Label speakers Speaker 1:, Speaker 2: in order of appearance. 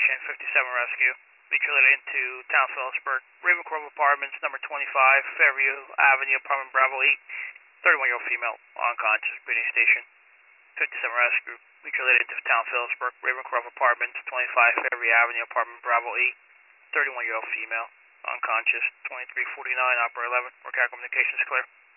Speaker 1: station, 57 Rescue. Beach related into Town Phillipsburg, Ravencroft Apartments, number 25, Fairview Avenue, apartment Bravo 8, 31-year-old female, unconscious, Beach station, 57 Rescue. Beach related into Town Phillipsburg, Ravencroft Apartments, 25, Fairview Avenue, apartment Bravo 8, 31-year-old female, unconscious, 2349, Operator 11, Workout Communications clear.